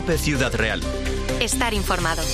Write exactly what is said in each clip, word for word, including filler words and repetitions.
COPE Ciudad Real. Estar informado.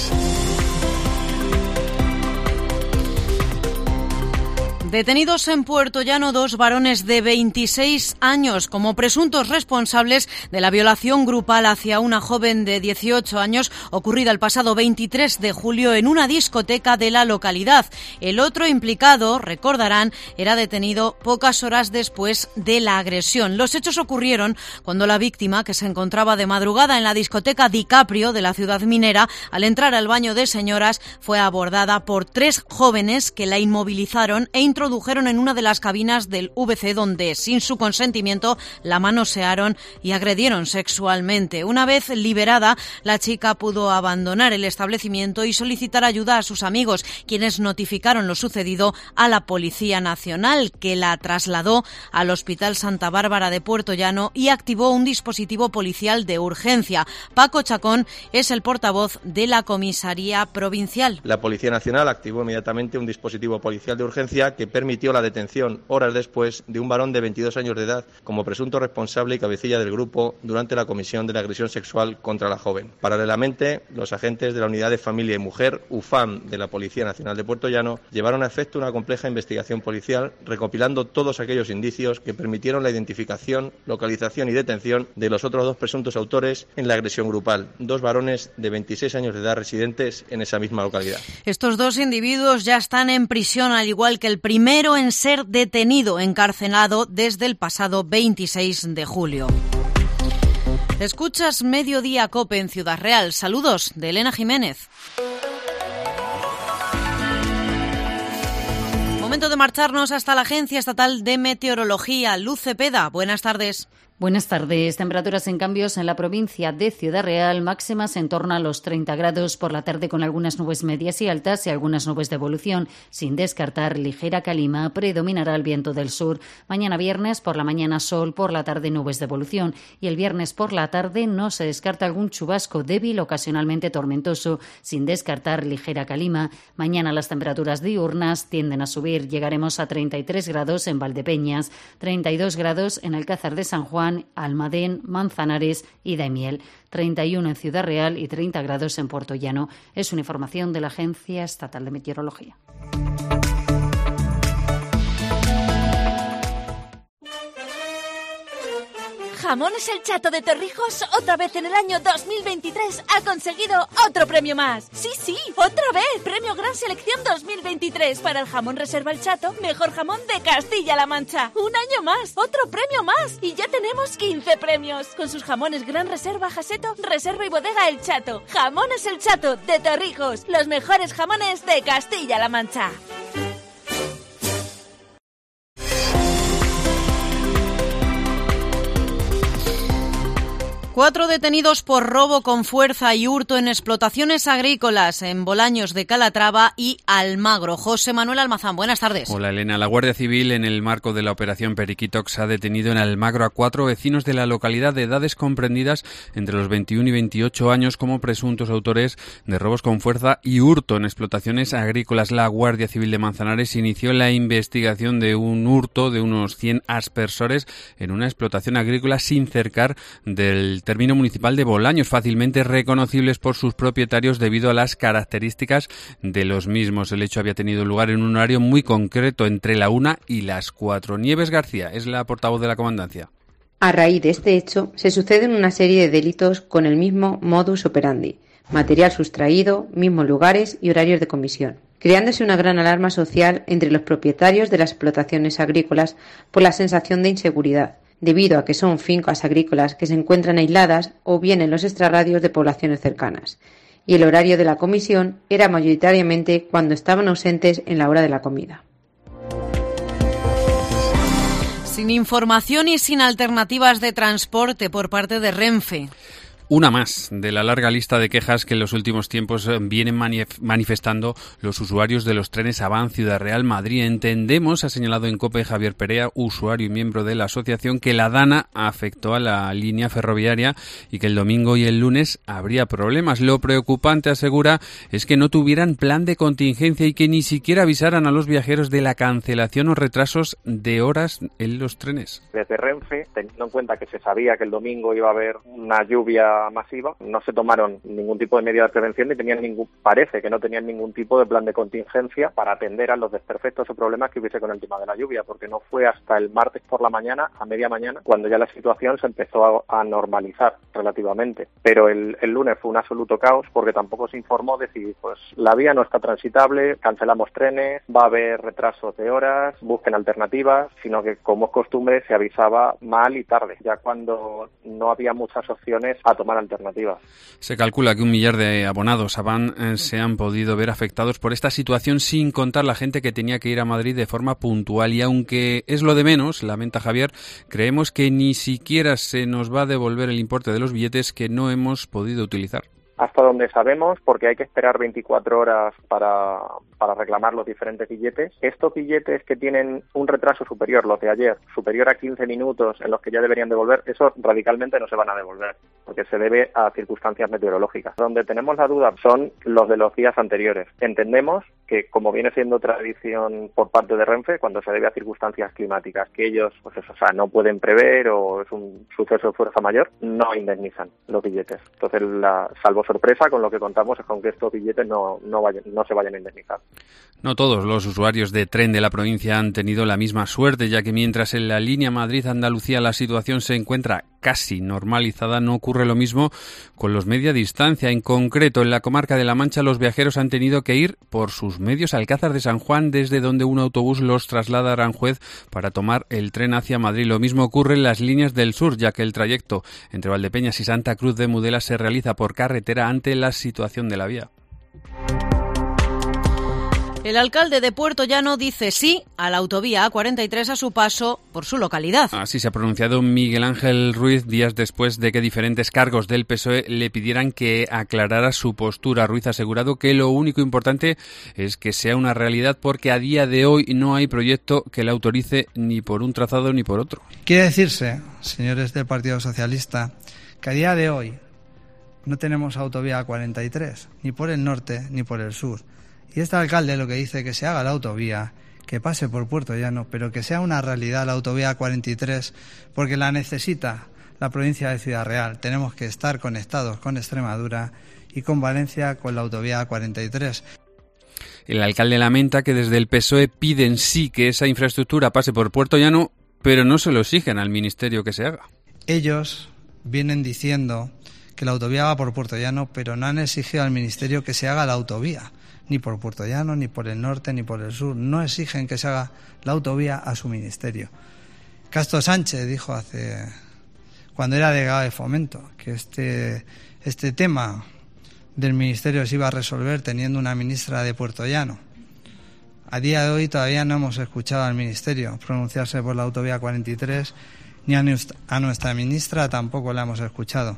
Detenidos en Puerto Llano dos varones de veintiséis años como presuntos responsables de la violación grupal hacia una joven de dieciocho años ocurrida el pasado veintitrés de julio en una discoteca de la localidad. El otro implicado, recordarán, era detenido pocas horas después de la agresión. Los hechos ocurrieron cuando la víctima, que se encontraba de madrugada en la discoteca DiCaprio de la ciudad minera, al entrar al baño de señoras fue abordada por tres jóvenes que la inmovilizaron e introdujeron en una de las cabinas del V C donde, sin su consentimiento, la manosearon y agredieron sexualmente. Una vez liberada, la chica pudo abandonar el establecimiento y solicitar ayuda a sus amigos, quienes notificaron lo sucedido a la Policía Nacional, que la trasladó al Hospital Santa Bárbara de Puerto Llano y activó un dispositivo policial de urgencia. Paco Chacón es el portavoz de la Comisaría Provincial. La Policía Nacional activó inmediatamente un dispositivo policial de urgencia que permitió la detención, horas después, de un varón de veintidós años de edad como presunto responsable y cabecilla del grupo durante la comisión de la agresión sexual contra la joven. Paralelamente, los agentes de la Unidad de Familia y Mujer, U F A M, de la Policía Nacional de Puerto Llano, llevaron a efecto una compleja investigación policial, recopilando todos aquellos indicios que permitieron la identificación, localización y detención de los otros dos presuntos autores en la agresión grupal, dos varones de veintiséis años de edad residentes en esa misma localidad. Estos dos individuos ya están en prisión, al igual que el primero en ser detenido, encarcelado desde el pasado veintiséis de julio. Escuchas Mediodía COPE en Ciudad Real. Saludos de Elena Jiménez. Momento de marcharnos hasta la Agencia Estatal de Meteorología. Luz Cepeda, buenas tardes. Buenas tardes. Temperaturas en cambios en la provincia de Ciudad Real, máximas en torno a los treinta grados por la tarde con algunas nubes medias y altas y algunas nubes de evolución, sin descartar ligera calima. Predominará el viento del sur. Mañana viernes por la mañana sol, por la tarde nubes de evolución y el viernes por la tarde no se descarta algún chubasco débil, ocasionalmente tormentoso, sin descartar ligera calima. Mañana las temperaturas diurnas tienden a subir. Llegaremos a treinta y tres grados en Valdepeñas, treinta y dos grados en Alcázar de San Juan, Almadén, Manzanares y Daimiel, treinta y uno en Ciudad Real y treinta grados en Puerto Llano. Es una información de la Agencia Estatal de Meteorología. Jamones El Chato de Torrijos, otra vez en el año dos mil veintitrés, ha conseguido otro premio más. Sí, sí, otra vez. Premio Gran Selección dos mil veintitrés para el jamón Reserva El Chato, mejor jamón de Castilla-La Mancha. Un año más, otro premio más. Y ya tenemos quince premios. Con sus jamones Gran Reserva, Jaseto, Reserva y Bodega El Chato. Jamones El Chato de Torrijos, los mejores jamones de Castilla-La Mancha. Cuatro detenidos por robo con fuerza y hurto en explotaciones agrícolas en Bolaños de Calatrava y Almagro. José Manuel Almazán, buenas tardes. Hola Elena. La Guardia Civil, en el marco de la operación Periquitox, ha detenido en Almagro a cuatro vecinos de la localidad de edades comprendidas entre los veintiuno y veintiocho años como presuntos autores de robos con fuerza y hurto en explotaciones agrícolas. La Guardia Civil de Manzanares inició la investigación de un hurto de unos cien aspersores en una explotación agrícola sin cercar del término municipal de Bolaños, fácilmente reconocibles por sus propietarios debido a las características de los mismos. El hecho había tenido lugar en un horario muy concreto, entre la una y las cuatro. Nieves García es la portavoz de la comandancia. A raíz de este hecho, se suceden una serie de delitos con el mismo modus operandi: material sustraído, mismos lugares y horarios de comisión, creándose una gran alarma social entre los propietarios de las explotaciones agrícolas por la sensación de inseguridad, debido a que son fincas agrícolas que se encuentran aisladas o bien en los extrarradios de poblaciones cercanas, y el horario de la comisión era mayoritariamente cuando estaban ausentes en la hora de la comida. Sin información y sin alternativas de transporte por parte de Renfe. Una más de la larga lista de quejas que en los últimos tiempos vienen manif- manifestando los usuarios de los trenes Avant Ciudad Real Madrid. Entendemos, ha señalado en COPE Javier Perea, usuario y miembro de la asociación, que la DANA afectó a la línea ferroviaria y que el domingo y el lunes habría problemas. Lo preocupante, asegura, es que no tuvieran plan de contingencia y que ni siquiera avisaran a los viajeros de la cancelación o retrasos de horas en los trenes. Desde Renfe, teniendo en cuenta que se sabía que el domingo iba a haber una lluvia manera masiva, no se tomaron ningún tipo de medida de prevención ni tenían ningún, parece que no tenían ningún tipo de plan de contingencia para atender a los desperfectos o problemas que hubiese con el tema de la lluvia, porque no fue hasta el martes por la mañana, a media mañana, cuando ya la situación se empezó a, a normalizar relativamente. Pero el, el lunes fue un absoluto caos porque tampoco se informó de si pues la vía no está transitable, cancelamos trenes, va a haber retrasos de horas, busquen alternativas, sino que como es costumbre se avisaba mal y tarde, ya cuando no había muchas opciones a tomar alternativas. Se calcula que un millar de abonados a Van eh, se han podido ver afectados por esta situación, sin contar la gente que tenía que ir a Madrid de forma puntual. Y aunque es lo de menos, lamenta Javier, creemos que ni siquiera se nos va a devolver el importe de los billetes que no hemos podido utilizar. Hasta donde sabemos, porque hay que esperar veinticuatro horas para, para reclamar los diferentes billetes. Estos billetes que tienen un retraso superior, los de ayer, superior a quince minutos en los que ya deberían devolver, esos radicalmente no se van a devolver, porque se debe a circunstancias meteorológicas. Donde tenemos la duda son los de los días anteriores. Entendemos que, como viene siendo tradición por parte de Renfe, cuando se debe a circunstancias climáticas que ellos, pues eso, o sea, no pueden prever o es un suceso de fuerza mayor, no indemnizan los billetes. Entonces, la, salvo sorpresa, con lo que contamos es con que estos billetes no, no, vayan, no se vayan a indemnizar. No todos los usuarios de tren de la provincia han tenido la misma suerte, ya que mientras en la línea Madrid-Andalucía la situación se encuentra casi normalizada, no ocurre lo mismo con los media distancia. En concreto, en la comarca de La Mancha, los viajeros han tenido que ir por sus medios a Alcázar de San Juan, desde donde un autobús los traslada a Aranjuez para tomar el tren hacia Madrid. Lo mismo ocurre en las líneas del sur, ya que el trayecto entre Valdepeñas y Santa Cruz de Mudela se realiza por carretera ante la situación de la vía. El alcalde de Puerto Llano dice sí a la autovía A cuarenta y tres a su paso por su localidad. Así se ha pronunciado Miguel Ángel Ruiz días después de que diferentes cargos del P S O E le pidieran que aclarara su postura. Ruiz ha asegurado que lo único importante es que sea una realidad, porque a día de hoy no hay proyecto que la autorice ni por un trazado ni por otro. Quiere decirse, señores del Partido Socialista, que a día de hoy no tenemos autovía A cuarenta y tres, ni por el norte ni por el sur. Y este alcalde lo que dice es que se haga la autovía, que pase por Puerto Llano, pero que sea una realidad la autovía A cuarenta y tres, porque la necesita la provincia de Ciudad Real. Tenemos que estar conectados con Extremadura y con Valencia con la autovía A cuarenta y tres. El alcalde lamenta que desde el P S O E piden sí que esa infraestructura pase por Puerto Llano, pero no se lo exigen al ministerio que se haga. Ellos vienen diciendo que la autovía va por Puerto Llano, pero no han exigido al ministerio que se haga la autovía. Ni por Puerto Llano, ni por el norte, ni por el sur. No exigen que se haga la autovía a su ministerio. Castro Sánchez dijo hace, cuando era delegado de Fomento, que este, este tema del ministerio se iba a resolver teniendo una ministra de Puerto Llano. A día de hoy todavía no hemos escuchado al ministerio pronunciarse por la autovía cuarenta y tres, ni a nuestra, a nuestra ministra tampoco la hemos escuchado.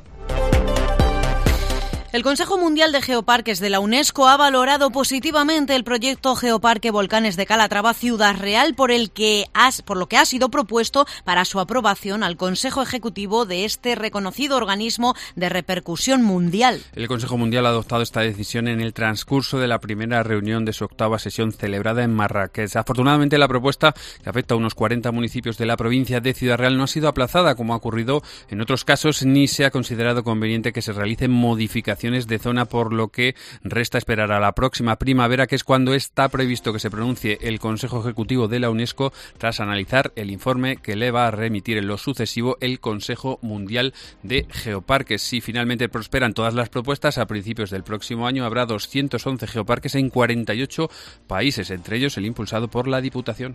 El Consejo Mundial de Geoparques de la UNESCO ha valorado positivamente el proyecto Geoparque Volcanes de Calatrava Ciudad Real, por el que has, por lo que ha sido propuesto para su aprobación al Consejo Ejecutivo de este reconocido organismo de repercusión mundial. El Consejo Mundial ha adoptado esta decisión en el transcurso de la primera reunión de su octava sesión celebrada en Marrakech. Afortunadamente, la propuesta, que afecta a unos cuarenta municipios de la provincia de Ciudad Real, no ha sido aplazada, como ha ocurrido en otros casos, ni se ha considerado conveniente que se realicen modificaciones de zona, por lo que resta esperar a la próxima primavera, que es cuando está previsto que se pronuncie el Consejo Ejecutivo de la UNESCO tras analizar el informe que le va a remitir en lo sucesivo el Consejo Mundial de Geoparques. Si finalmente prosperan todas las propuestas, a principios del próximo año habrá doscientos once geoparques en cuarenta y ocho países, entre ellos el impulsado por la Diputación.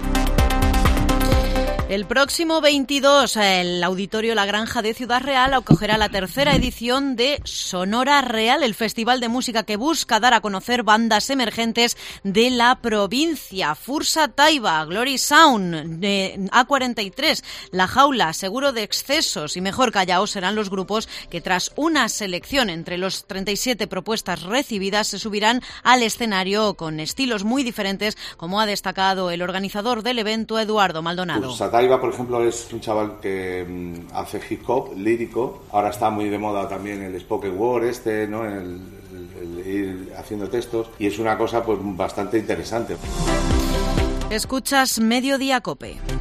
El próximo veintidós, el Auditorio La Granja de Ciudad Real acogerá la tercera edición de Sonora Real, el festival de música que busca dar a conocer bandas emergentes de la provincia. Fursa Taiba, Glory Sound, eh, A cuarenta y tres, La Jaula, Seguro de Excesos y Mejor Callao serán los grupos que, tras una selección entre los treinta y siete propuestas recibidas, se subirán al escenario con estilos muy diferentes, como ha destacado el organizador del evento, Eduardo Maldonado. Fursa Taiba, por ejemplo, es un chaval que mmm, hace hip hop lírico. Ahora está muy de moda también el spoken word este, ¿no? El, el, el ir haciendo textos, y es una cosa pues bastante interesante. Escuchas Mediodía Cope.